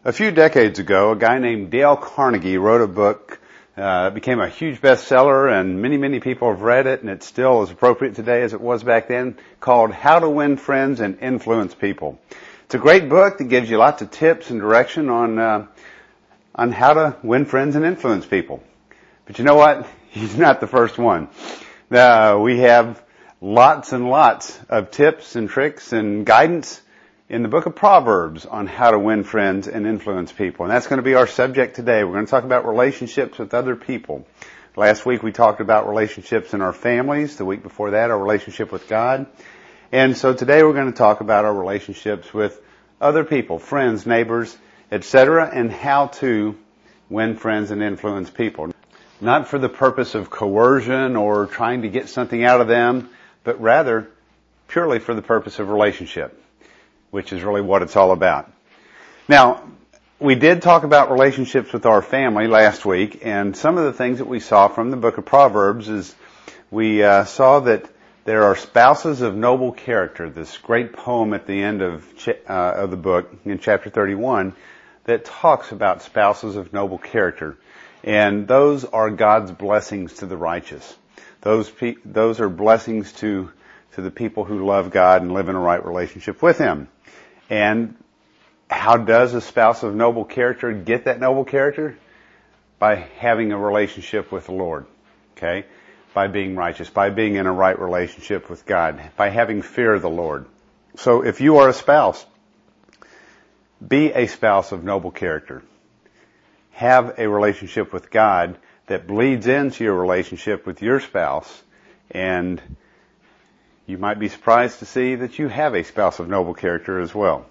A few decades ago, a guy named Dale Carnegie wrote a book. It became a huge bestseller, and many people have read it, and it's still as appropriate today as it was back then, called How to Win Friends and Influence People. It's a great book that gives you lots of tips and direction on how to win friends and influence people. But you know what? He's not the first one. We have lots and lots of tips and tricks and guidance in the book of Proverbs on how to win friends and influence people. And that's going to be our subject today. We're going to talk about relationships with other people. Last week we talked about relationships in our families. The week before that, our relationship with God. And so today we're going to talk about our relationships with other people, friends, neighbors, etc., and how to win friends and influence people. Not for the purpose of coercion or trying to get something out of them, but rather purely for the purpose of relationship, which is really what it's all about. Now, we did talk about relationships with our family last week, and some of the things that we saw from the book of Proverbs is we saw that there are spouses of noble character, this great poem at the end of the book in chapter 31 that talks about spouses of noble character. And those are God's blessings to the righteous. Those are blessings to the people who love God and live in a right relationship with Him. And how does a spouse of noble character get that noble character? By having a relationship with the Lord. Okay? By being righteous, by being in a right relationship with God, by having fear of the Lord. So if you are a spouse, be a spouse of noble character. Have a relationship with God that bleeds into your relationship with your spouse, and you might be surprised to see that you have a spouse of noble character as well.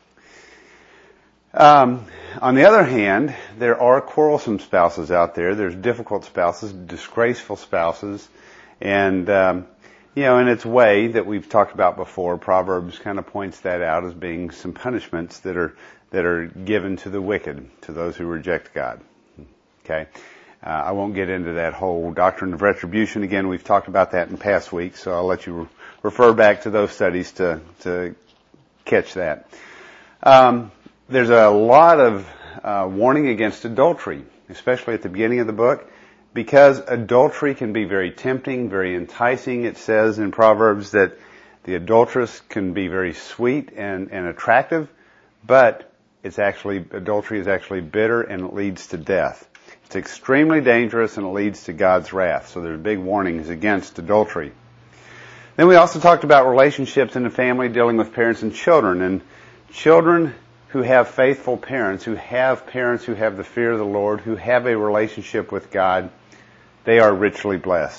On the other hand, there are quarrelsome spouses out there. There's difficult spouses, disgraceful spouses, and in its way that we've talked about before, Proverbs kind of points that out as being some punishments that are given to the wicked, to those who reject God. Okay. I won't get into that whole doctrine of retribution again. We've talked about that in past weeks, so I'll let you refer back to those studies to catch that. There's a lot of warning against adultery, especially at the beginning of the book, because adultery can be very tempting, very enticing. It says in Proverbs that the adulteress can be very sweet and attractive, but adultery is actually bitter and it leads to death. It's extremely dangerous and it leads to God's wrath. So there's big warnings against adultery. Then we also talked about relationships in the family dealing with parents and children. And children who have faithful parents, who have the fear of the Lord, who have a relationship with God, they are richly blessed.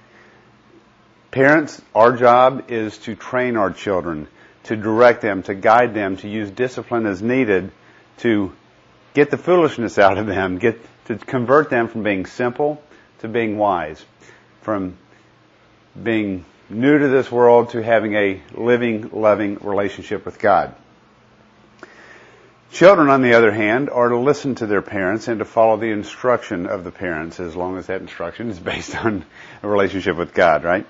Parents, our job is to train our children, to direct them, to guide them, to use discipline as needed to get the foolishness out of them, to convert them from being simple to being wise, from being new to this world to having a living, loving relationship with God. Children, on the other hand, are to listen to their parents and to follow the instruction of the parents, as long as that instruction is based on a relationship with God, right?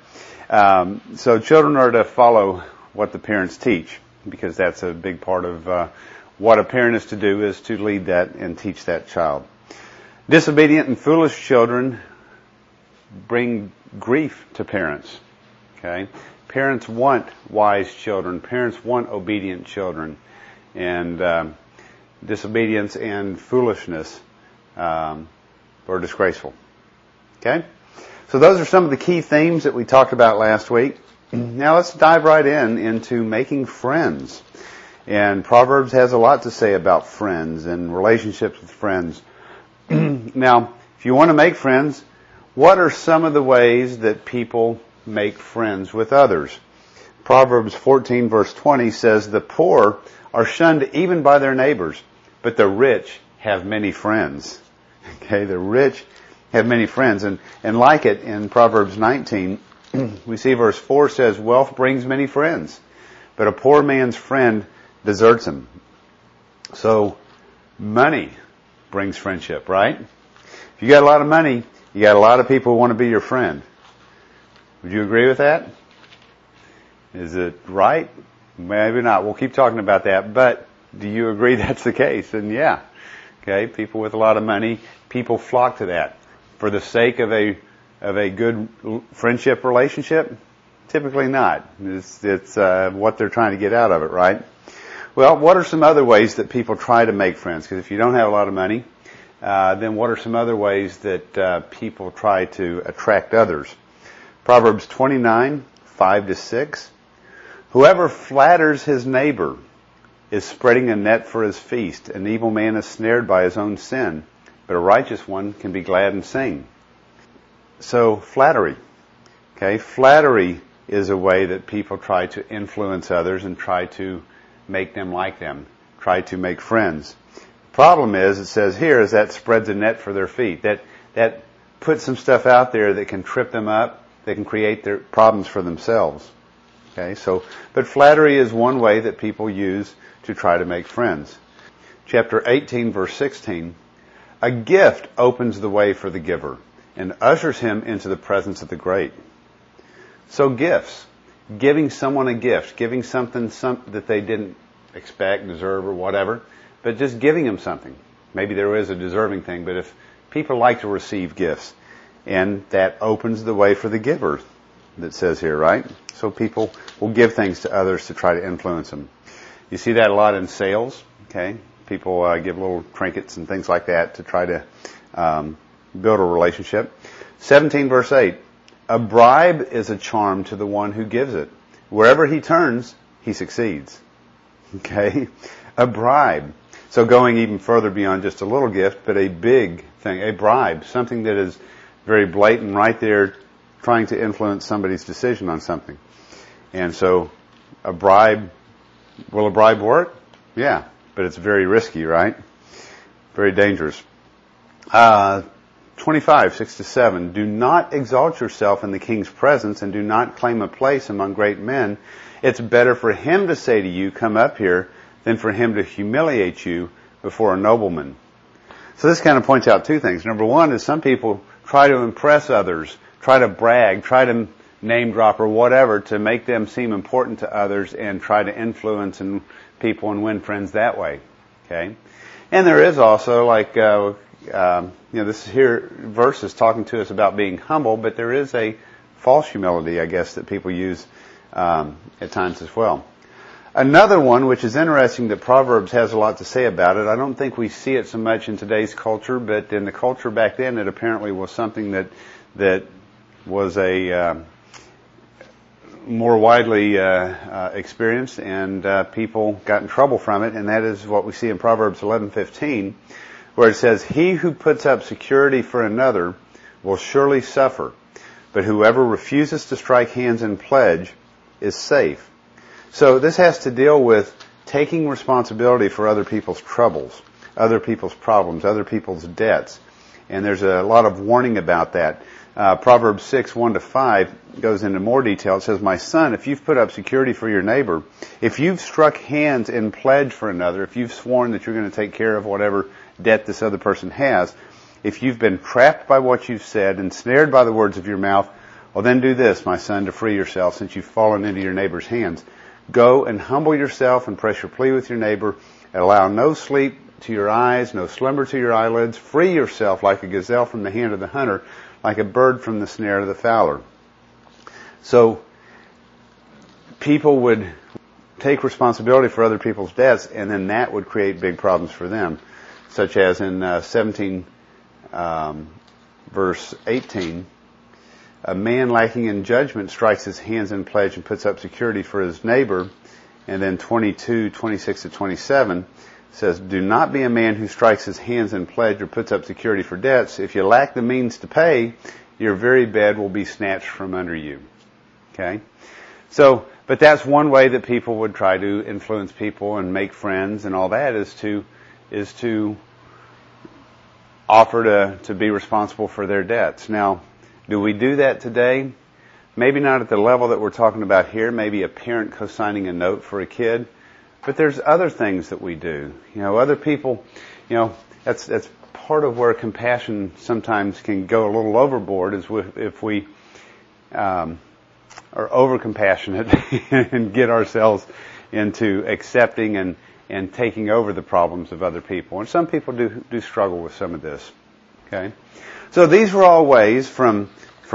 So children are to follow what the parents teach, because that's a big part of what a parent is to do, is to lead that and teach that child. Disobedient and foolish children bring grief to parents. Okay? Parents want wise children. Parents want obedient children. And disobedience and foolishness are disgraceful. Okay? So those are some of the key themes that we talked about last week. Now let's dive right into making friends. And Proverbs has a lot to say about friends and relationships with friends. Now, if you want to make friends, what are some of the ways that people make friends with others? Proverbs 14 verse 20 says, "The poor are shunned even by their neighbors, but the rich have many friends." Okay, the rich have many friends. And like it in Proverbs 19, we see verse 4 says, "Wealth brings many friends, but a poor man's friend deserts him." So, money brings friendship, right? If you got a lot of money, you got a lot of people who want to be your friend. Would you agree with that? Is it right? Maybe not. We'll keep talking about that. But Do you agree that's the case? And yeah. Okay, people with a lot of money, people flock to that. For the sake of a good friendship relationship? Typically not. It's what they're trying to get out of it, right? Well, what are some other ways that people try to make friends? Because if you don't have a lot of money, then what are some other ways that people try to attract others? Proverbs 29, 5-6. Whoever flatters his neighbor is spreading a net for his feast. An evil man is snared by his own sin, but a righteous one can be glad and sing. So, flattery. Okay, flattery is a way that people try to influence others and try to make them like them, try to make friends. Problem is, it says here, is that spreads a net for their feet. That puts some stuff out there that can trip them up, that can create their problems for themselves. Okay, so, but flattery is one way that people use to try to make friends. Chapter 18, verse 16. A gift opens the way for the giver and ushers him into the presence of the great. So gifts. Giving someone a gift. Giving something that they didn't expect, deserve, or whatever. But just giving them something. Maybe there is a deserving thing, but if people like to receive gifts, and that opens the way for the giver, that says here, right? So people will give things to others to try to influence them. You see that a lot in sales, okay? People give little trinkets and things like that to try to build a relationship. 17 verse 8. A bribe is a charm to the one who gives it. Wherever he turns, he succeeds. Okay? A bribe. So going even further beyond just a little gift, but a big thing, a bribe, something that is very blatant right there, trying to influence somebody's decision on something. And so a bribe, will a bribe work? Yeah, but it's very risky, right? Very dangerous. 25, 6-7. Do not exalt yourself in the king's presence and do not claim a place among great men. It's better for him to say to you, come up here, than for him to humiliate you before a nobleman. So this kind of points out two things. Number one is some people try to impress others, try to brag, try to name drop or whatever to make them seem important to others and try to influence people and win friends that way. Okay? And there is also this here verse is talking to us about being humble, but there is a false humility, I guess, that people use at times as well. Another one, which is interesting, that Proverbs has a lot to say about it. I don't think we see it so much in today's culture, but in the culture back then, it apparently was something that was a more widely experienced, and people got in trouble from it. And that is what we see in Proverbs 11:15, where it says, "He who puts up security for another will surely suffer, but whoever refuses to strike hands in pledge is safe." So this has to deal with taking responsibility for other people's troubles, other people's problems, other people's debts. And there's a lot of warning about that. Proverbs 6, 1-5 goes into more detail. It says, "My son, if you've put up security for your neighbor, if you've struck hands in pledge for another, if you've sworn that you're going to take care of whatever debt this other person has, if you've been trapped by what you've said, ensnared by the words of your mouth, well then do this, my son, to free yourself, since you've fallen into your neighbor's hands. Go and humble yourself and press your plea with your neighbor. Allow no sleep to your eyes, no slumber to your eyelids. Free yourself like a gazelle from the hand of the hunter, like a bird from the snare of the fowler." So people would take responsibility for other people's debts, and then that would create big problems for them, such as in 17 verse 18. "A man lacking in judgment strikes his hands in pledge and puts up security for his neighbor." And then 22, 26-27 says, "Do not be a man who strikes his hands in pledge or puts up security for debts. If you lack the means to pay, your very bed will be snatched from under you." Okay? So, but that's one way that people would try to influence people and make friends and all that, is to offer to be responsible for their debts. Now, do we do that today? Maybe not at the level that we're talking about here, maybe a parent co-signing a note for a kid, but there's other things that we do. Other people, that's part of where compassion sometimes can go a little overboard, is if we are over compassionate and get ourselves into accepting and taking over the problems of other people. And some people do struggle with some of this. Okay? So these were all ways from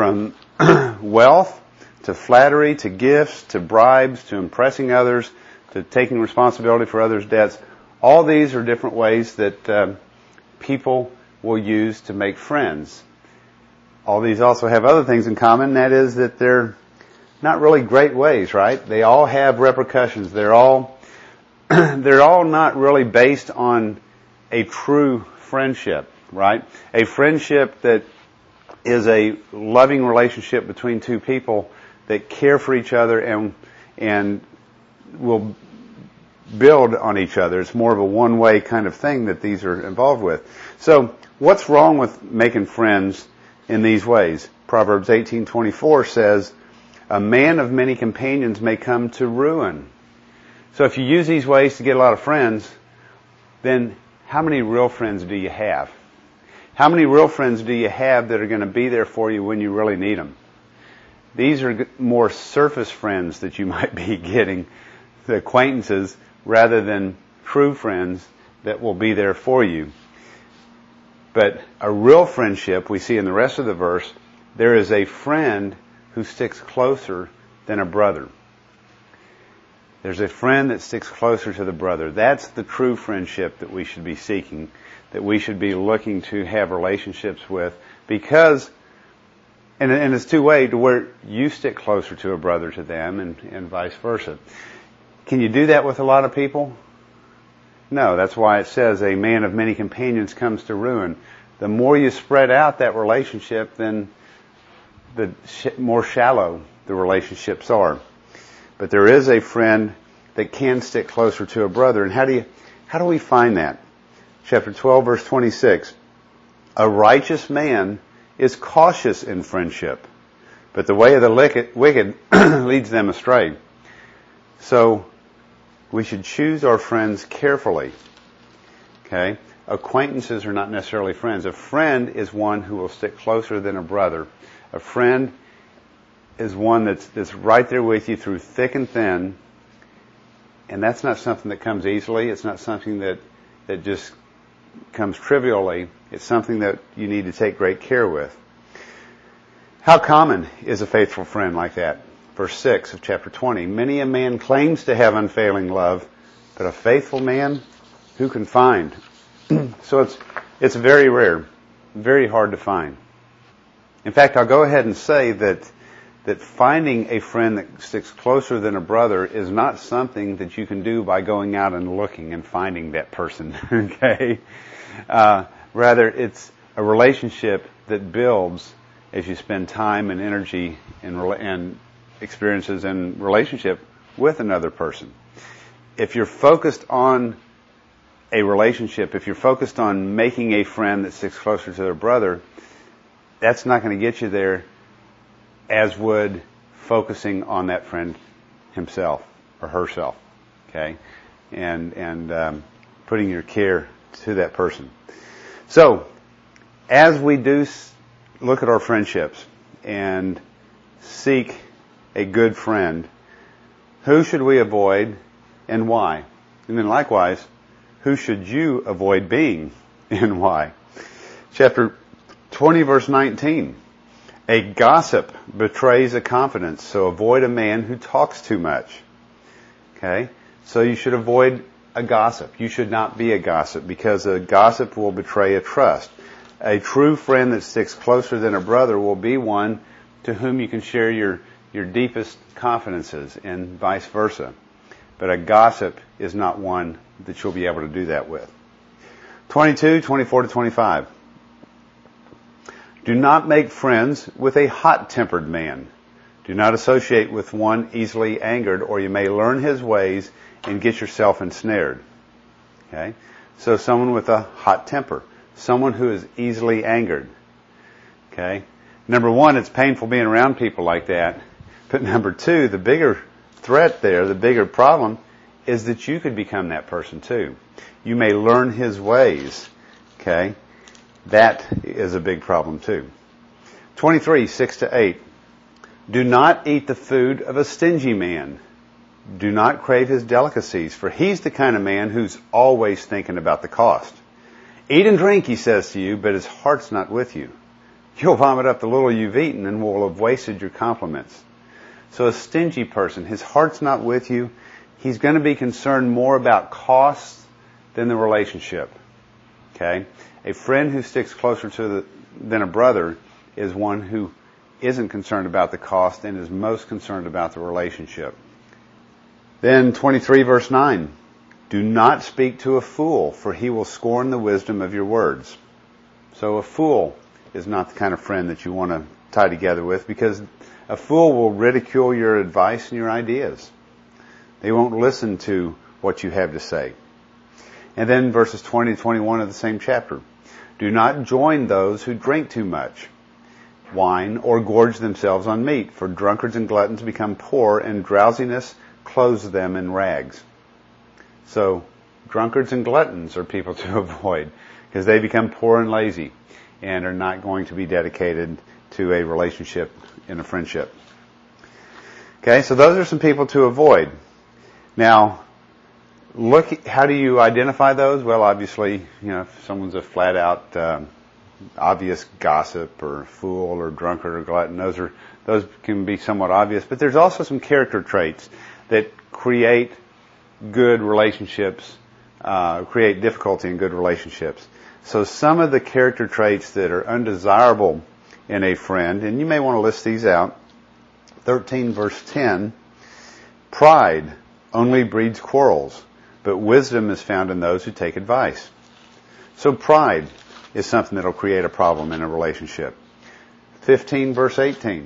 wealth to flattery to gifts to bribes to impressing others to taking responsibility for others' debts. All these are different ways that people will use to make friends. All these also have other things in common, that is that they're not really great ways, right? They all have repercussions. They're all not really based on a true friendship, right? A friendship that is a loving relationship between two people that care for each other and will build on each other. It's more of a one-way kind of thing that these are involved with. So, what's wrong with making friends in these ways? Proverbs 18:24 says, "A man of many companions may come to ruin." So if you use these ways to get a lot of friends, then how many real friends do you have? How many real friends do you have that are going to be there for you when you really need them? These are more surface friends that you might be getting, the acquaintances, rather than true friends that will be there for you. But a real friendship, we see in the rest of the verse, there is a friend who sticks closer than a brother. There's a friend that sticks closer to the brother. That's the true friendship that we should be seeking, that we should be looking to have relationships with, because, and it's two-way, to where you stick closer to a brother to them and vice versa. Can you do that with a lot of people? No, that's why it says a man of many companions comes to ruin. The more you spread out that relationship, then the more shallow the relationships are. But there is a friend that can stick closer to a brother. And how do we find that? Chapter 12, verse 26. A righteous man is cautious in friendship, but the way of the wicked leads them astray. So, we should choose our friends carefully. Okay? Acquaintances are not necessarily friends. A friend is one who will stick closer than a brother. A friend is one that's right there with you through thick and thin, and that's not something that comes easily. It's not something that just comes trivially. It's something that you need to take great care with. How common is a faithful friend like that? Verse 6 of chapter 20. Many a man claims to have unfailing love, but a faithful man, who can find? So it's very rare, very hard to find. In fact, I'll go ahead and say that finding a friend that sticks closer than a brother is not something that you can do by going out and looking and finding that person. Okay? Rather, it's a relationship that builds as you spend time and energy and experiences and relationship with another person. If you're focused on a relationship, if you're focused on making a friend that sticks closer to their brother, that's not going to get you there as would focusing on that friend himself or herself, okay, and putting your care to that person. So, as we do look at our friendships and seek a good friend, who should we avoid and why? And then likewise, who should you avoid being and why? Chapter 20, verse 19. A gossip betrays a confidence, so avoid a man who talks too much. Okay? So you should avoid a gossip. You should not be a gossip, because a gossip will betray a trust. A true friend that sticks closer than a brother will be one to whom you can share your deepest confidences, and vice versa. But a gossip is not one that you'll be able to do that with. 22, 24 to 25. Do not make friends with a hot-tempered man. Do not associate with one easily angered, or you may learn his ways and get yourself ensnared. Okay? So someone with a hot temper. Someone who is easily angered. Okay? Number one, it's painful being around people like that. But number two, the bigger threat there, the bigger problem, is that you could become that person too. You may learn his ways. Okay? That is a big problem too. 23, 6 to 8. Do not eat the food of a stingy man. Do not crave his delicacies, for he's the kind of man who's always thinking about the cost. Eat and drink, he says to you, but his heart's not with you. You'll vomit up the little you've eaten and will have wasted your compliments. So a stingy person, his heart's not with you. He's going to be concerned more about costs than the relationship. Okay? A friend who sticks closer than a brother is one who isn't concerned about the cost and is most concerned about the relationship. Then 23 verse 9. Do not speak to a fool, for he will scorn the wisdom of your words. So a fool is not the kind of friend that you want to tie together with, because a fool will ridicule your advice and your ideas. They won't listen to what you have to say. And then verses 20 to 21 of the same chapter. Do not join those who drink too much wine or gorge themselves on meat, for drunkards and gluttons become poor, and drowsiness clothes them in rags. So drunkards and gluttons are people to avoid, because they become poor and lazy and are not going to be dedicated to a relationship in a friendship. Okay, so those are some people to avoid. Now, how do you identify those? Well, obviously, if someone's a flat out obvious gossip or fool or drunkard or glutton, those can be somewhat obvious. But there's also some character traits that create good relationships, create difficulty in good relationships. So some of the character traits that are undesirable in a friend, and you may want to list these out. 13 verse 10, pride only breeds quarrels, but wisdom is found in those who take advice. So pride is something that will create a problem in a relationship. 15 verse 18,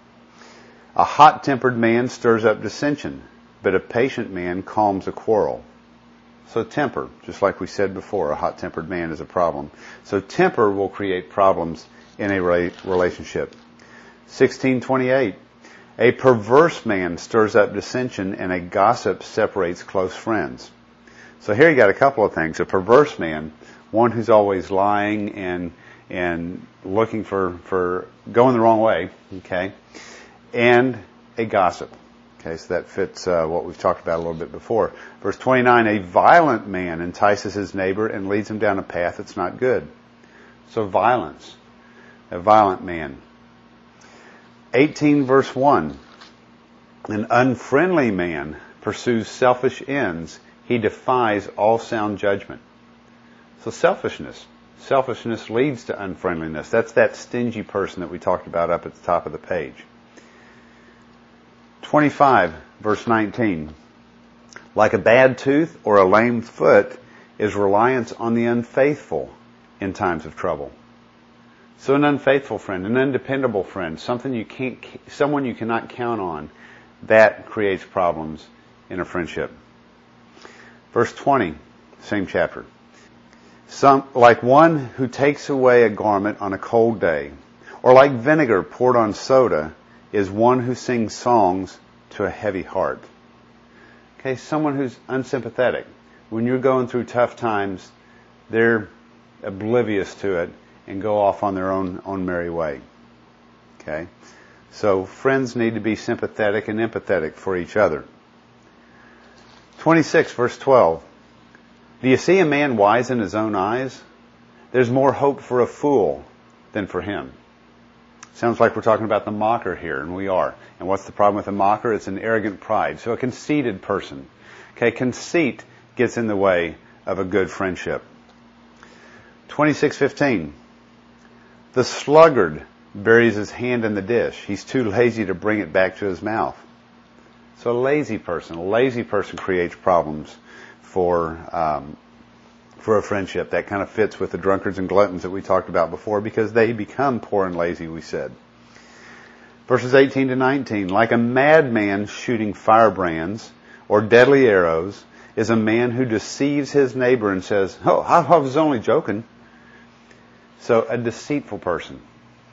a hot-tempered man stirs up dissension, but a patient man calms a quarrel. So temper, just like we said before, a hot-tempered man is a problem. So temper will create problems in a relationship. 16:28, a perverse man stirs up dissension, and a gossip separates close friends. So here you got a couple of things. A perverse man, one who's always lying and looking for going the wrong way, okay, and a gossip. Okay, so that fits what we've talked about a little bit before. Verse 29, a violent man entices his neighbor and leads him down a path that's not good. So violence, a violent man. 18 verse 1, an unfriendly man pursues selfish ends. He defies all sound judgment. So selfishness leads to unfriendliness. That's that stingy person that we talked about up at the top of the page. 25, verse 19. Like a bad tooth or a lame foot is reliance on the unfaithful in times of trouble. So an unfaithful friend, an undependable friend, someone you cannot count on, that creates problems in a friendship. Verse 20, same chapter. Like one who takes away a garment on a cold day, or like vinegar poured on soda, is one who sings songs to a heavy heart. Okay, someone who's unsympathetic. When you're going through tough times, they're oblivious to it and go off on their own merry way. Okay? So friends need to be sympathetic and empathetic for each other. 26, verse 12. Do you see a man wise in his own eyes? There's more hope for a fool than for him. Sounds like we're talking about the mocker here, and we are. And what's the problem with a mocker? It's an arrogant pride. So a conceited person. Okay, conceit gets in the way of a good friendship. 26:15. The sluggard buries his hand in the dish. He's too lazy to bring it back to his mouth. So a lazy person creates problems for a friendship. That kind of fits with the drunkards and gluttons that we talked about before, because they become poor and lazy, we said. Verses 18 to 19. Like a madman shooting firebrands or deadly arrows is a man who deceives his neighbor and says, "Oh, I was only joking." So a deceitful person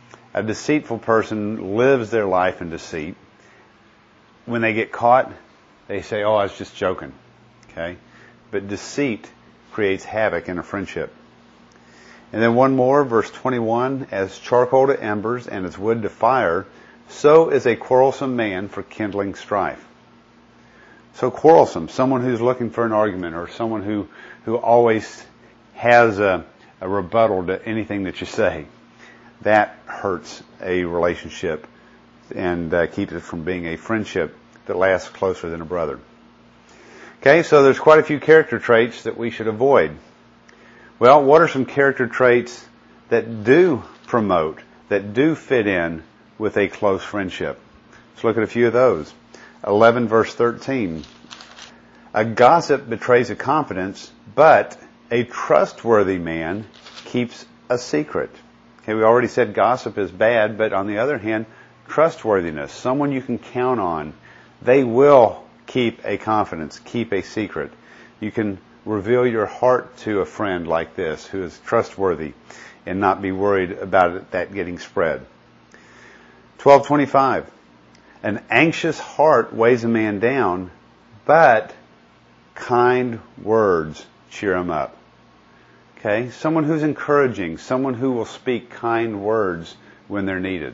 lives their life in deceit. When they get caught, they say, "Oh, I was just joking." Okay? But deceit creates havoc in a friendship. And then one more, verse 21, as charcoal to embers and as wood to fire, so is a quarrelsome man for kindling strife. So quarrelsome, someone who's looking for an argument, or someone who always has a rebuttal to anything that you say. That hurts a relationship and keeps it from being a friendship that lasts closer than a brother. Okay, so there's quite a few character traits that we should avoid. Well, what are some character traits that do promote, that do fit in with a close friendship? Let's look at a few of those. 11 verse 13. A gossip betrays a confidence, but a trustworthy man keeps a secret. Okay, we already said gossip is bad, but on the other hand, trustworthiness, someone you can count on, they will keep a confidence, keep a secret. You can reveal your heart to a friend like this who is trustworthy and not be worried about that getting spread. 12:25. An anxious heart weighs a man down, but kind words cheer him up. Okay? Someone who's encouraging, someone who will speak kind words when they're needed.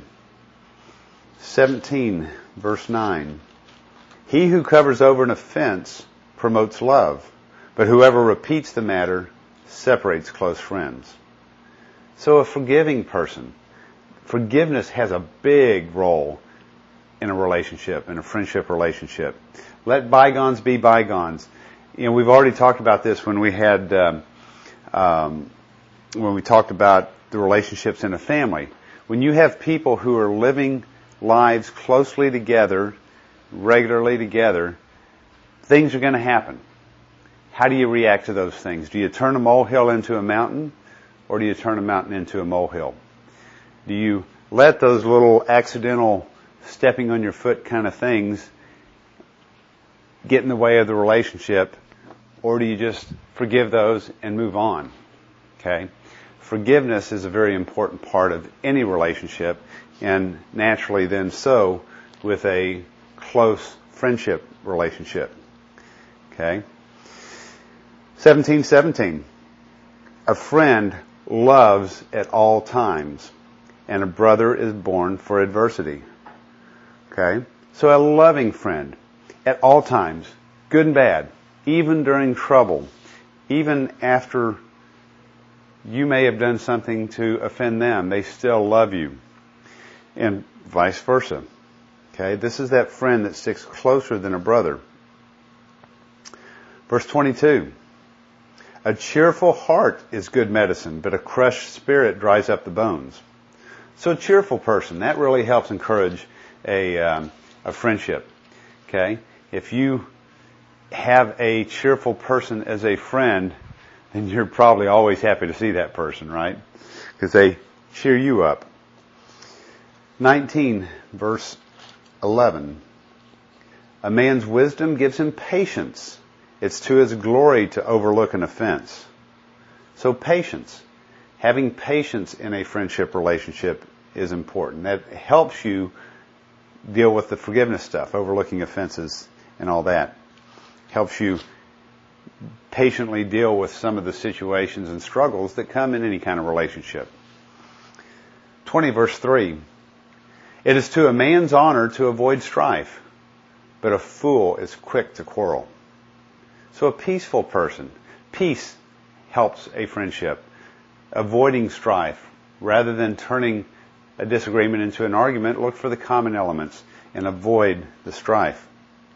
17 verse 9. He who covers over an offense promotes love, but whoever repeats the matter separates close friends. So a forgiving person, forgiveness has a big role in a relationship, in a friendship relationship. Let bygones be bygones. You know, we've already talked about this when we had, when we talked about the relationships in a family. When you have people who are living lives closely together, regularly together, things are going to happen. How do you react to those things? Do you turn a molehill into a mountain, or do you turn a mountain into a molehill? Do you let those little accidental stepping on your foot kind of things get in the way of the relationship, or do you just forgive those and move on? Okay? Forgiveness is a very important part of any relationship, and naturally then so with a close friendship relationship. Okay? 17:17. A friend loves at all times, and a brother is born for adversity. Okay? So a loving friend at all times, good and bad, even during trouble, even after you may have done something to offend them, they still love you. And vice versa. Okay? This is that friend that sticks closer than a brother. Verse 22. A cheerful heart is good medicine, but a crushed spirit dries up the bones. So a cheerful person, that really helps encourage a friendship. Okay? If you have a cheerful person as a friend, then you're probably always happy to see that person, right? Because they cheer you up. 19, verse 11. A man's wisdom gives him patience. It's to his glory to overlook an offense. So patience. Having patience in a friendship relationship is important. That helps you deal with the forgiveness stuff, overlooking offenses and all that. Helps you patiently deal with some of the situations and struggles that come in any kind of relationship. 20 verse 3. It is to a man's honor to avoid strife, but a fool is quick to quarrel. So a peaceful person, peace helps a friendship. Avoiding strife, rather than turning a disagreement into an argument, look for the common elements and avoid the strife.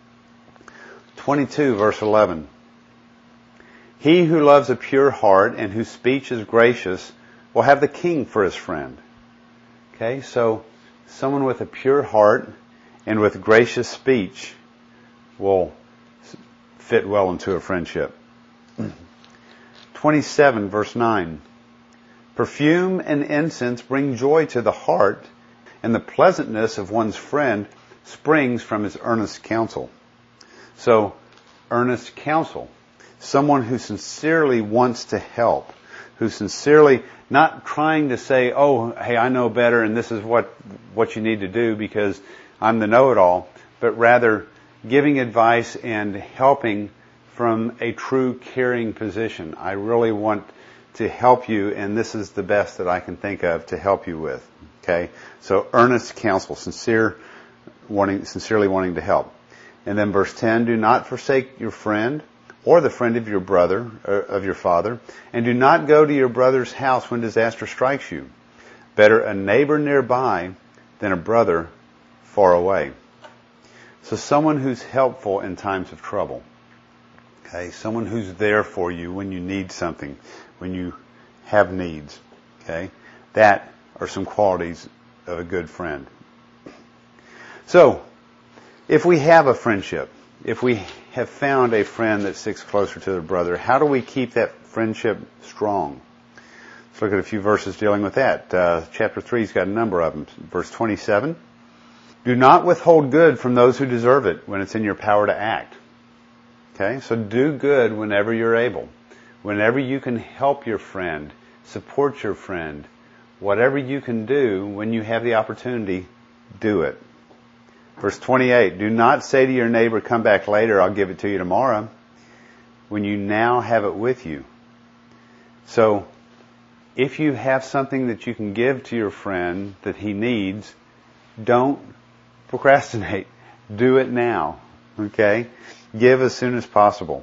22 verse 11. He who loves a pure heart and whose speech is gracious will have the king for his friend. Okay, so someone with a pure heart and with gracious speech will fit well into a friendship. 27 verse 9. Perfume and incense bring joy to the heart, and the pleasantness of one's friend springs from his earnest counsel. So, earnest counsel. Someone who sincerely wants to help, who sincerely not trying to say, oh, hey, I know better and this is what you need to do because I'm the know-it-all, but rather giving advice and helping from a true caring position. I really want to help you, and this is the best that I can think of to help you with. Okay? So earnest counsel, sincerely wanting to help. And then verse 10, do not forsake your friend or the friend of your brother, or of your father, and do not go to your brother's house when disaster strikes you. Better a neighbor nearby than a brother far away. So someone who's helpful in times of trouble. Okay, someone who's there for you when you need something, when you have needs. Okay, that are some qualities of a good friend. So, if we have a friendship, if we have found a friend that sticks closer to their brother, how do we keep that friendship strong? Let's look at a few verses dealing with that. Chapter 3's got a number of them. Verse 27, do not withhold good from those who deserve it when it's in your power to act. Okay, so do good whenever you're able. Whenever you can help your friend, support your friend, whatever you can do when you have the opportunity, do it. Verse 28, do not say to your neighbor, come back later, I'll give it to you tomorrow, when you now have it with you. So, if you have something that you can give to your friend that he needs, don't procrastinate. Do it now. Okay? Give as soon as possible.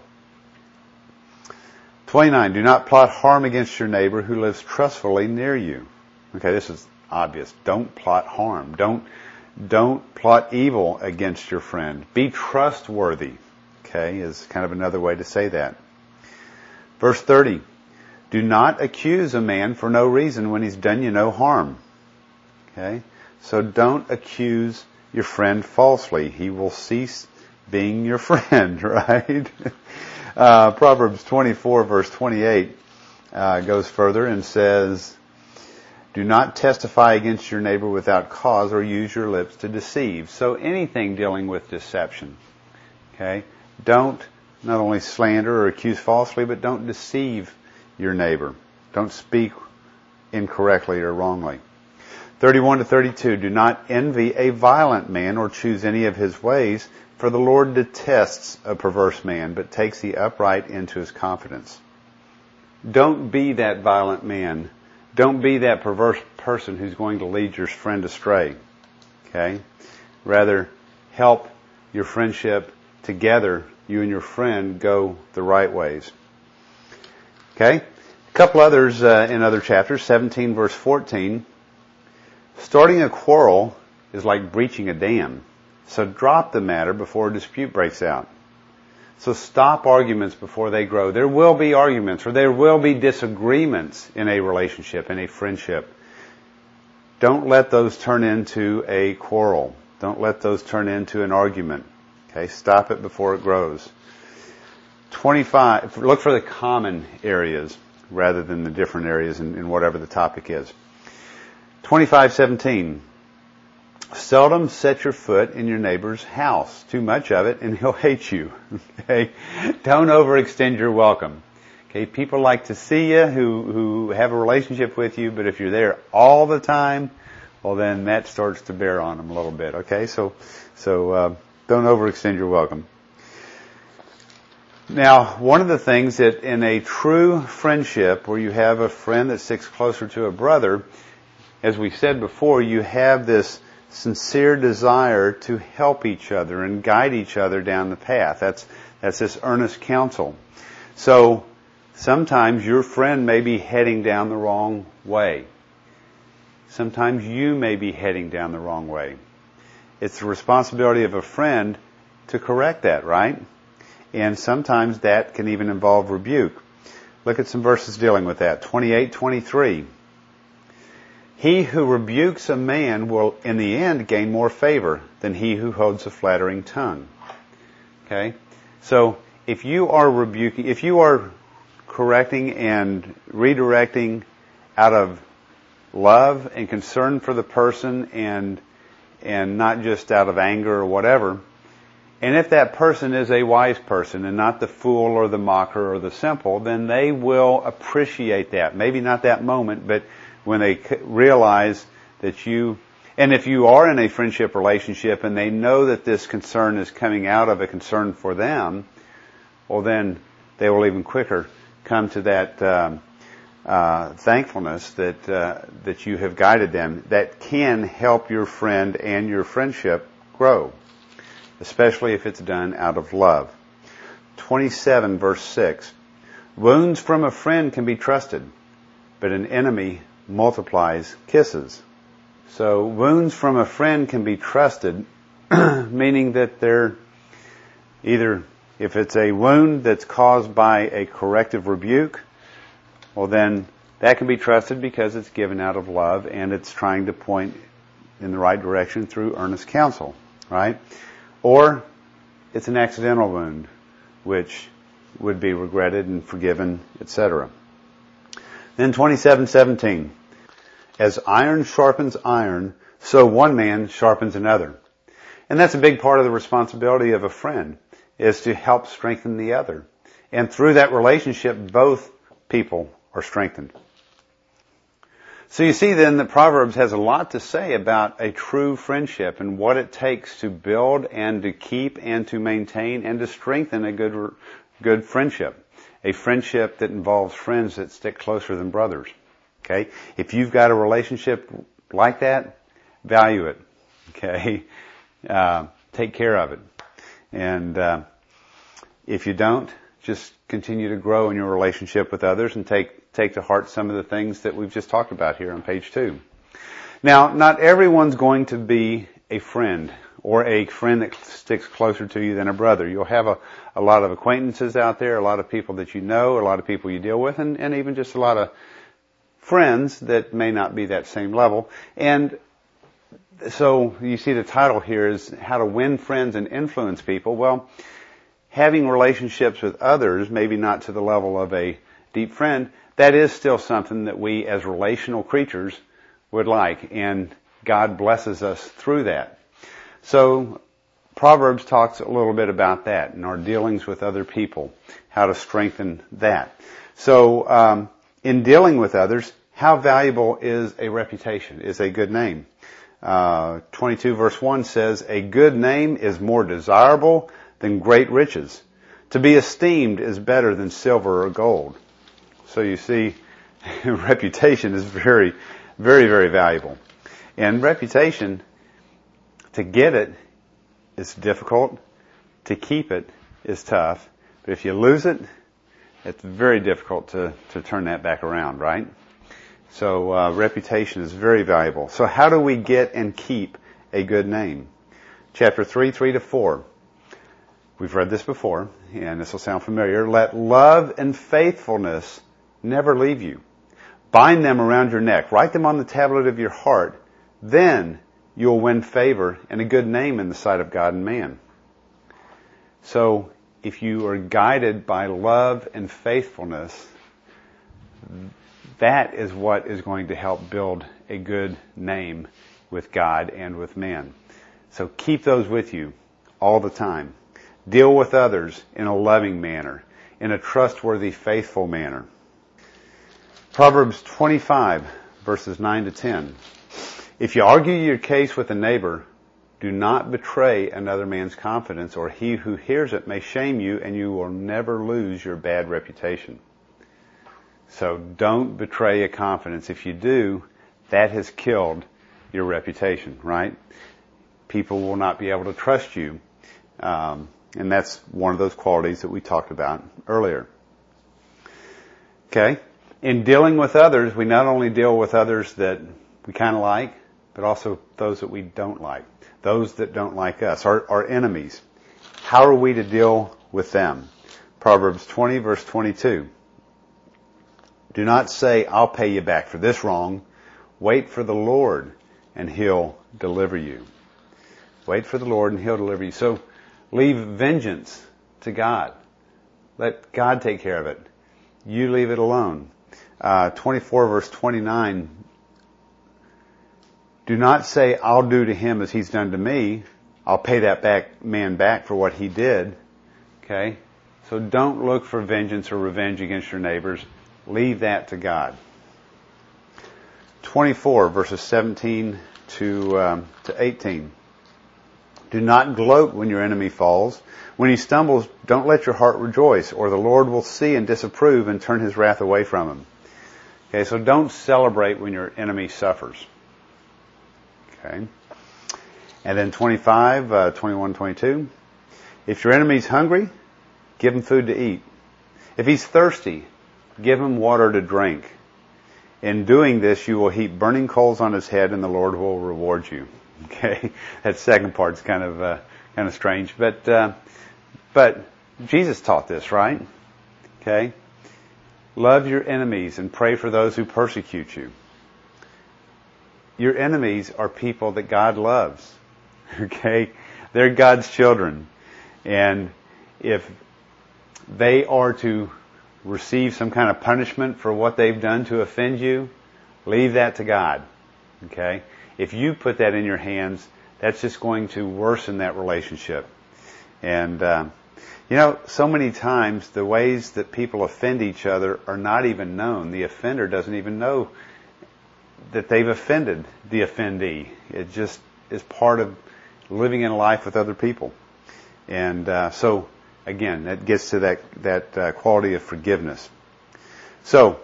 29, do not plot harm against your neighbor who lives trustfully near you. Okay, this is obvious. Don't plot harm. Don't plot evil against your friend. Be trustworthy. Okay, is kind of another way to say that. Verse 30. Do not accuse a man for no reason when he's done you no harm. Okay, so don't accuse your friend falsely. He will cease being your friend, right? Proverbs 24 verse 28 goes further and says, do not testify against your neighbor without cause or use your lips to deceive. So anything dealing with deception. Okay? Don't not only slander or accuse falsely, but don't deceive your neighbor. Don't speak incorrectly or wrongly. 31 to 32, do not envy a violent man or choose any of his ways, for the Lord detests a perverse man, but takes the upright into his confidence. Don't be that violent man. Don't be that perverse person who's going to lead your friend astray. Okay? Rather, help your friendship together, you and your friend, go the right ways. Okay? A couple others in other chapters, 17 verse 14. Starting a quarrel is like breaching a dam. So drop the matter before a dispute breaks out. So stop arguments before they grow. There will be arguments or there will be disagreements in a relationship, in a friendship. Don't let those turn into a quarrel. Don't let those turn into an argument. Okay, stop it before it grows. 25, look for the common areas rather than the different areas in whatever the topic is. 25:17. Seldom set your foot in your neighbor's house. Too much of it and he'll hate you. Okay? Don't overextend your welcome. Okay? People like to see you who have a relationship with you, but if you're there all the time, well then that starts to bear on them a little bit. Okay? So don't overextend your welcome. Now, one of the things that in a true friendship where you have a friend that sticks closer to a brother, as we said before, you have this sincere desire to help each other and guide each other down the path. That's this earnest counsel. So sometimes your friend may be heading down the wrong way. Sometimes you may be heading down the wrong way. It's the responsibility of a friend to correct that, right? And sometimes that can even involve rebuke. Look at some verses dealing with that. 28:23. He who rebukes a man will, in the end, gain more favor than he who holds a flattering tongue. Okay? So, if you are correcting and redirecting out of love and concern for the person and not just out of anger or whatever, and if that person is a wise person and not the fool or the mocker or the simple, then they will appreciate that. Maybe not that moment, but when they realize that and if you are in a friendship relationship and they know that this concern is coming out of a concern for them, well then they will even quicker come to that thankfulness that you have guided them. That can help your friend and your friendship grow. especially if it's done out of love. 27 verse 6. Wounds from a friend can be trusted, but an enemy multiplies kisses. So wounds from a friend can be trusted, meaning that they're either, if it's a wound that's caused by a corrective rebuke, well then that can be trusted because it's given out of love and it's trying to point in the right direction through earnest counsel, right? Or it's an accidental wound, which would be regretted and forgiven, etc. Then 27:17. As iron sharpens iron, so one man sharpens another. And that's a big part of the responsibility of a friend, is to help strengthen the other. And through that relationship, both people are strengthened. So you see then that Proverbs has a lot to say about a true friendship and what it takes to build and to keep and to maintain and to strengthen a good friendship. A friendship that involves friends that stick closer than brothers. Okay? If you've got a relationship like that, value it. Okay? Take care of it. And if you don't, just continue to grow in your relationship with others and take to heart some of the things that we've just talked about here on page 2. Now, not everyone's going to be a friend or a friend that sticks closer to you than a brother. You'll have a lot of acquaintances out there, a lot of people that you know, a lot of people you deal with, and even just a lot of friends that may not be that same level. And so you see the title here is How to Win Friends and Influence People. Well, having relationships with others, maybe not to the level of a deep friend, that is still something that we as relational creatures would like, and God blesses us through that. So Proverbs talks a little bit about that in our dealings with other people, how to strengthen that. So in dealing with others, how valuable is a reputation, is a good name? 22 verse 1 says, a good name is more desirable than great riches. To be esteemed is better than silver or gold. So you see, reputation is very, very, very valuable. And reputation, to get it is difficult. To keep it is tough. But if you lose it, it's very difficult to turn that back around, right? So reputation is very valuable. So how do we get and keep a good name? Chapter 3, 3-4. We've read this before, and this will sound familiar. Let love and faithfulness never leave you. Bind them around your neck. Write them on the tablet of your heart. Then you'll win favor and a good name in the sight of God and man. So if you are guided by love and faithfulness, that is what is going to help build a good name with God and with man. So keep those with you all the time. Deal with others in a loving manner, in a trustworthy, faithful manner. Proverbs 25, verses 9-10. If you argue your case with a neighbor, do not betray another man's confidence, or he who hears it may shame you, and you will never lose your bad reputation. So don't betray a confidence. If you do, that has killed your reputation, right? People will not be able to trust you. And that's one of those qualities that we talked about earlier. Okay? In dealing with others, we not only deal with others that we kind of like, but also those that we don't like. Those that don't like us, our enemies. How are we to deal with them? Proverbs 20, verse 22. Do not say, I'll pay you back for this wrong. Wait for the Lord, and He'll deliver you. Wait for the Lord, and He'll deliver you. So leave vengeance to God. Let God take care of it. You leave it alone. 24 verse 29. Do not say, I'll do to him as he's done to me. I'll pay that man back for what he did. Okay? So don't look for vengeance or revenge against your neighbors. Leave that to God. 24 verses 17 to 18. Do not gloat when your enemy falls. When he stumbles, don't let your heart rejoice, or the Lord will see and disapprove and turn His wrath away from him. Okay, so don't celebrate when your enemy suffers. Okay. And then 25, 21, 22. If your enemy's hungry, give him food to eat. If he's thirsty, give him water to drink. In doing this, you will heap burning coals on his head, and the Lord will reward you. Okay, that second part's kind of strange, but Jesus taught this, right? Okay, love your enemies and pray for those who persecute you. Your enemies are people that God loves. Okay, they're God's children, and if they are to receive some kind of punishment for what they've done to offend you, leave that to God. Okay? If you put that in your hands, that's just going to worsen that relationship. And, so many times the ways that people offend each other are not even known. The offender doesn't even know that they've offended the offendee. It just is part of living in life with other people. And so, again, that gets to that quality of forgiveness. So,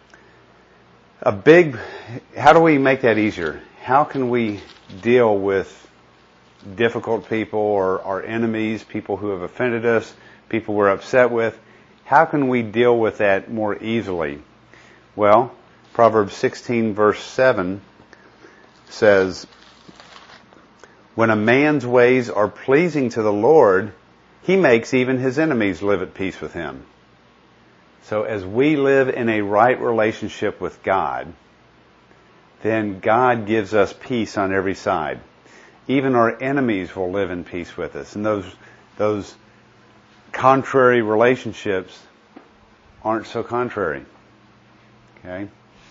how do we make that easier? How can we deal with difficult people or our enemies, people who have offended us, people we're upset with? How can we deal with that more easily? Well, Proverbs 16 verse 7 says, when a man's ways are pleasing to the Lord, he makes even his enemies live at peace with him. So as we live in a right relationship with God, then God gives us peace on every side. Even our enemies will live in peace with us. And those contrary relationships aren't so contrary. Okay?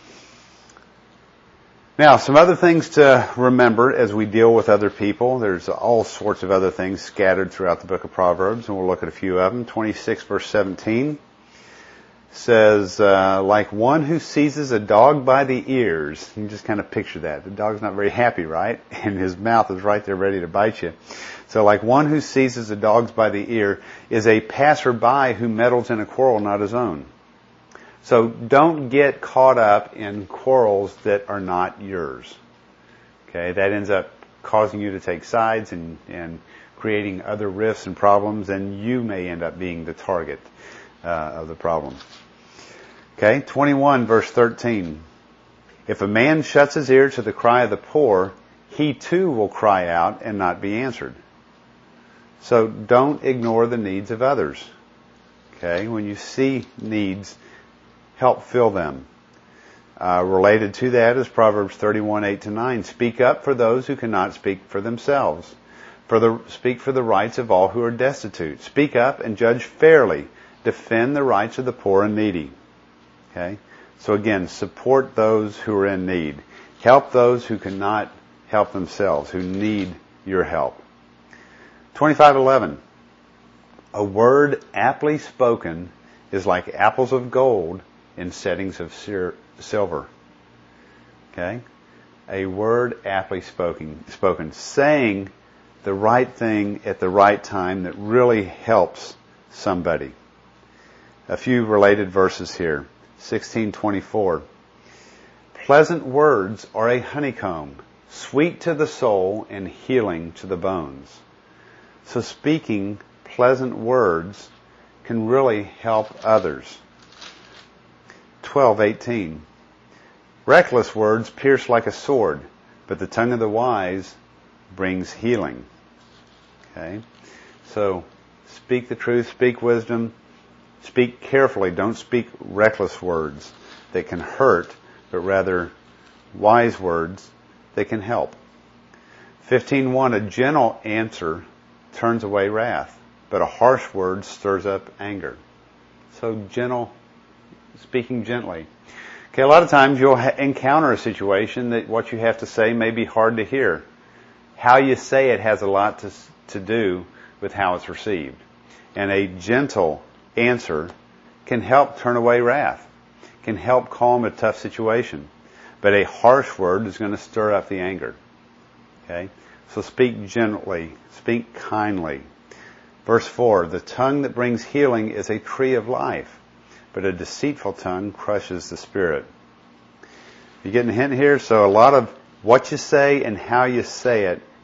Now, some other things to remember as we deal with other people. There's all sorts of other things scattered throughout the book of Proverbs, and we'll look at a few of them. 26 verse 17 says, like one who seizes a dog by the ears. You just kind of picture that. The dog's not very happy, right? And his mouth is right there ready to bite you. So like one who seizes a dog by the ear is a passerby who meddles in a quarrel not his own. So don't get caught up in quarrels that are not yours. Okay, that ends up causing you to take sides and creating other rifts and problems, and you may end up being the target of the problem. Okay, 21 verse 13. If a man shuts his ear to the cry of the poor, he too will cry out and not be answered. So don't ignore the needs of others. Okay, when you see needs, help fill them. Related to that is Proverbs 31, 8-9. Speak up for those who cannot speak for themselves. Speak for the rights of all who are destitute. Speak up and judge fairly. Defend the rights of the poor and needy. Okay? So again, support those who are in need. Help those who cannot help themselves, who need your help. 25:11. A word aptly spoken is like apples of gold in settings of silver. Okay? A word aptly spoken. Saying the right thing at the right time that really helps somebody. A few related verses here. 16:24. Pleasant words are a honeycomb, sweet to the soul and healing to the bones. So speaking pleasant words can really help others. 12:18. Reckless words pierce like a sword, but the tongue of the wise brings healing. Okay? So speak the truth, speak wisdom, speak carefully. Don't speak reckless words that can hurt, but rather wise words that can help. 15:1. A gentle answer turns away wrath, but a harsh word stirs up anger. So gentle, speaking gently. Okay, a lot of times you'll encounter a situation that what you have to say may be hard to hear. How you say it has a lot to do with how it's received. And a gentle answer can help turn away wrath, can help calm a tough situation. But a harsh word is going to stir up the anger. Okay? So speak gently, speak kindly. Verse 4, the tongue that brings healing is a tree of life, but a deceitful tongue crushes the spirit. You getting a hint here? So a lot of what you say and how you say it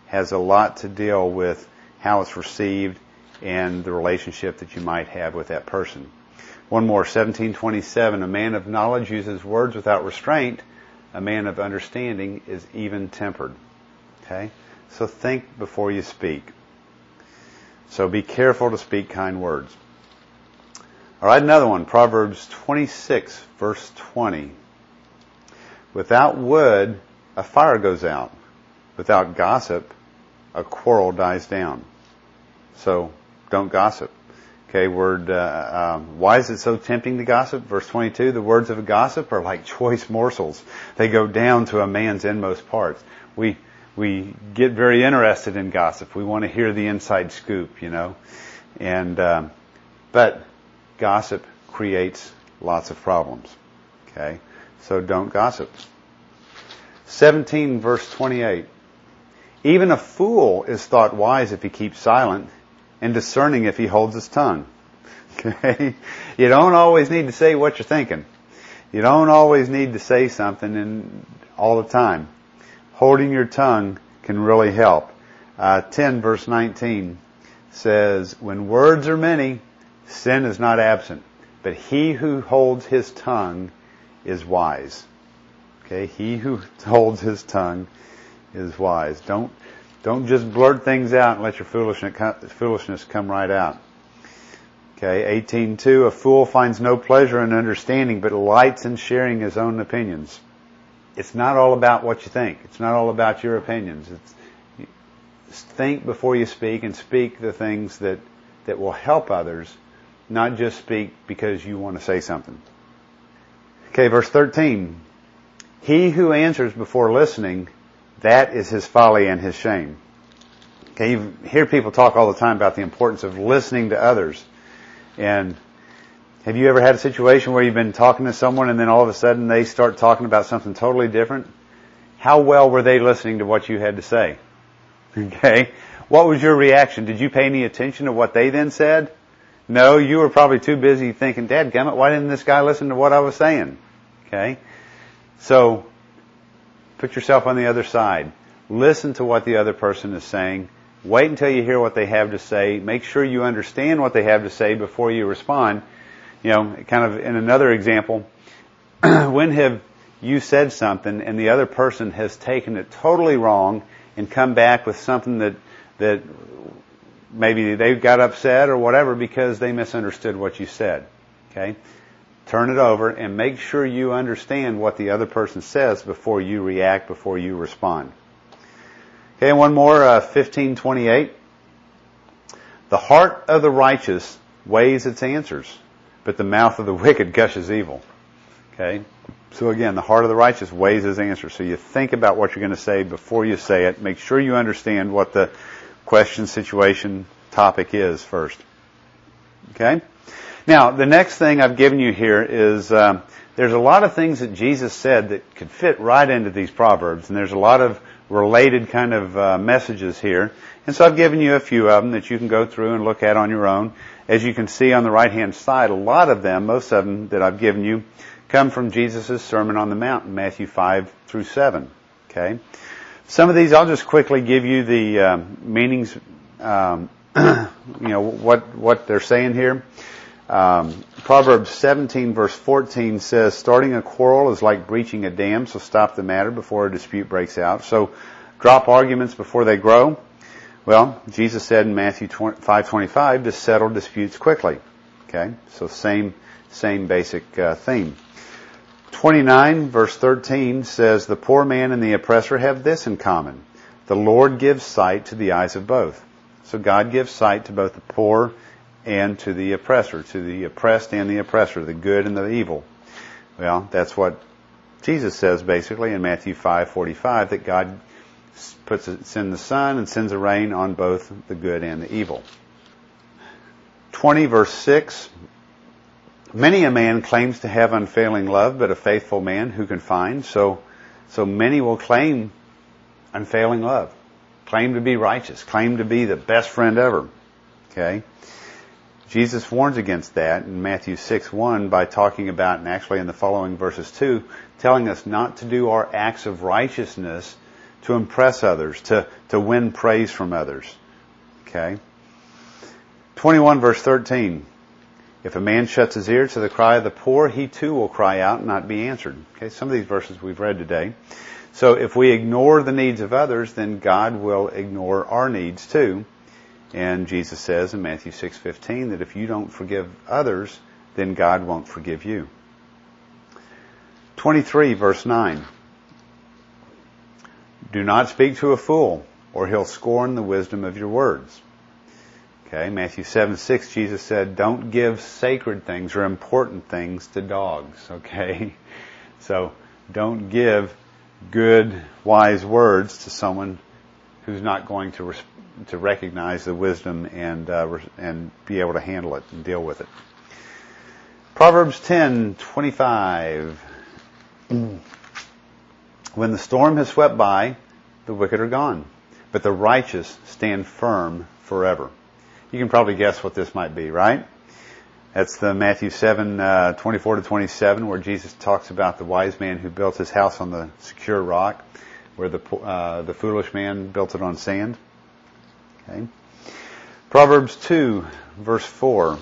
has a lot to deal with how it's received and the relationship that you might have with that person. One more, 17:27. A man of knowledge uses words without restraint. A man of understanding is even-tempered. Okay? So think before you speak. So be careful to speak kind words. All right, another one. Proverbs 26, verse 20. Without wood, a fire goes out. Without gossip, a quarrel dies down. So don't gossip. Okay, why is it so tempting to gossip? Verse 22, the words of a gossip are like choice morsels. They go down to a man's inmost parts. We get very interested in gossip. We want to hear the inside scoop, And, but gossip creates lots of problems. Okay, so don't gossip. 17 verse 28. Even a fool is thought wise if he keeps silent, and discerning if he holds his tongue. Okay? You don't always need to say what you're thinking. You don't always need to say something all the time. Holding your tongue can really help. 10 verse 19 says, when words are many, sin is not absent, but he who holds his tongue is wise. Okay? He who holds his tongue is wise. Don't just blurt things out and let your foolishness come right out. Okay, 18:2, a fool finds no pleasure in understanding, but delights in sharing his own opinions. It's not all about what you think. It's not all about your opinions. Think before you speak, and speak the things that will help others, not just speak because you want to say something. Okay, verse 13. He who answers before listening, that is his folly and his shame. Okay, you hear people talk all the time about the importance of listening to others. And have you ever had a situation where you've been talking to someone and then all of a sudden they start talking about something totally different? How well were they listening to what you had to say? Okay, what was your reaction? Did you pay any attention to what they then said? No, you were probably too busy thinking, dadgummit, why didn't this guy listen to what I was saying? Okay, so put yourself on the other side. Listen to what the other person is saying. Wait until you hear what they have to say. Make sure you understand what they have to say before you respond. Kind of in another example, when have you said something and the other person has taken it totally wrong and come back with something that maybe they got upset or whatever because they misunderstood what you said? Okay? Turn it over and make sure you understand what the other person says before you react, before you respond. Okay, one more, 15:28. The heart of the righteous weighs its answers, but the mouth of the wicked gushes evil. Okay? So again, the heart of the righteous weighs his answers. So you think about what you're going to say before you say it. Make sure you understand what the question, situation, topic is first. Okay? Now, the next thing I've given you here is there's a lot of things that Jesus said that could fit right into these Proverbs, and there's a lot of related kind of messages here. And so I've given you a few of them that you can go through and look at on your own. As you can see on the right-hand side, a lot of them, most of them that I've given you, come from Jesus' Sermon on the Mount in Matthew 5 through 7. Okay? Some of these I'll just quickly give you the meanings, what they're saying here. Proverbs 17 verse 14 says, starting a quarrel is like breaching a dam, so stop the matter before a dispute breaks out. So drop arguments before they grow. Well, Jesus said in Matthew 5:25 to settle disputes quickly. Okay, so same basic theme. 29 verse 13 says, the poor man and the oppressor have this in common. The Lord gives sight to the eyes of both. So God gives sight to both the poor and to the oppressor, to the oppressed and the oppressor, the good and the evil. Well, that's what Jesus says basically in Matthew 5:45, that God sends the sun and sends the rain on both the good and the evil. 20 verse 6, many a man claims to have unfailing love, but a faithful man who can find? So many will claim unfailing love, claim to be righteous, claim to be the best friend ever. Okay? Jesus warns against that in Matthew 6:1 by talking about, and actually in the following verses 2, telling us not to do our acts of righteousness to impress others, to win praise from others. Okay? 21 verse 13. If a man shuts his ear to the cry of the poor, he too will cry out and not be answered. Okay, some of these verses we've read today. So if we ignore the needs of others, then God will ignore our needs too. And Jesus says in Matthew 6:15 that if you don't forgive others, then God won't forgive you. 23 verse 9. Do not speak to a fool, or he'll scorn the wisdom of your words. Okay, Matthew 7:6, Jesus said, don't give sacred things or important things to dogs. Okay, so don't give good, wise words to someone who's not going to recognize the wisdom and be able to handle it and deal with it. Proverbs 10:25. When the storm has swept by, the wicked are gone, but the righteous stand firm forever. You can probably guess what this might be, right? That's the Matthew 7:24-27, where Jesus talks about the wise man who built his house on the secure rock, where the foolish man built it on sand. Okay. Proverbs 2, verse 4.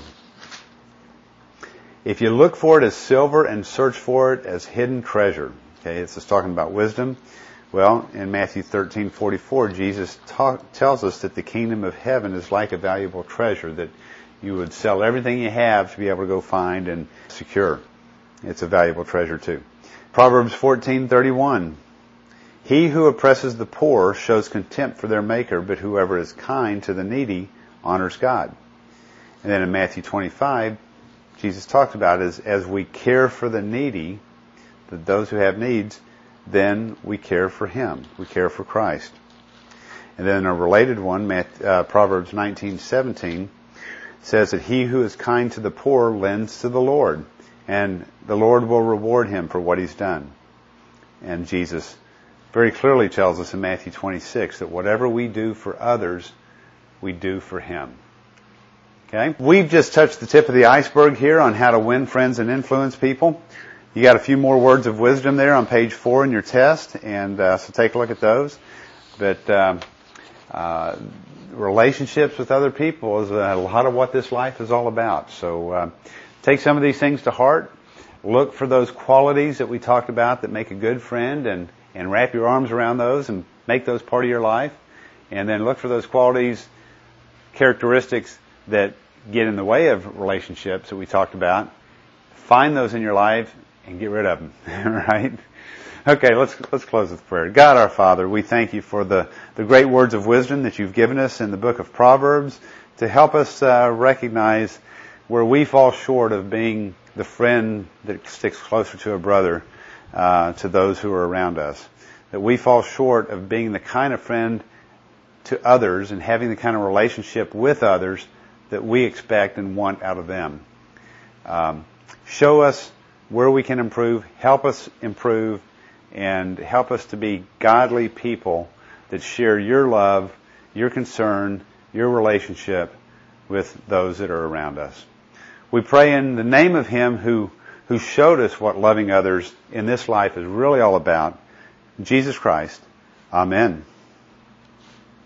If you look for it as silver and search for it as hidden treasure. Okay, it's just talking about wisdom. Well, in Matthew 13:44, Jesus tells us that the kingdom of heaven is like a valuable treasure that you would sell everything you have to be able to go find and secure. It's a valuable treasure too. Proverbs 14:31. He who oppresses the poor shows contempt for their maker, but whoever is kind to the needy honors God. And then in Matthew 25, Jesus talked about as we care for the needy, those who have needs, then we care for Him. We care for Christ. And then a related one, Proverbs 19:17, says that he who is kind to the poor lends to the Lord, and the Lord will reward him for what he's done. And Jesus very clearly tells us in Matthew 26 that whatever we do for others, we do for Him. Okay? We've just touched the tip of the iceberg here on how to win friends and influence people. You got a few more words of wisdom there on page 4 in your test, and so take a look at those. But relationships with other people is a lot of what this life is all about. So take some of these things to heart. Look for those qualities that we talked about that make a good friend, and wrap your arms around those and make those part of your life. And then look for those qualities, characteristics that get in the way of relationships that we talked about. Find those in your life and get rid of them. Right? Okay, let's close with prayer. God our Father, we thank you for the great words of wisdom that you've given us in the book of Proverbs to help us recognize where we fall short of being the friend that sticks closer to a brother to those who are around us. That we fall short of being the kind of friend to others and having the kind of relationship with others that we expect and want out of them. Show us where we can improve, help us improve, and help us to be godly people that share your love, your concern, your relationship with those that are around us. We pray in the name of Him who showed us what loving others in this life is really all about, Jesus Christ. Amen.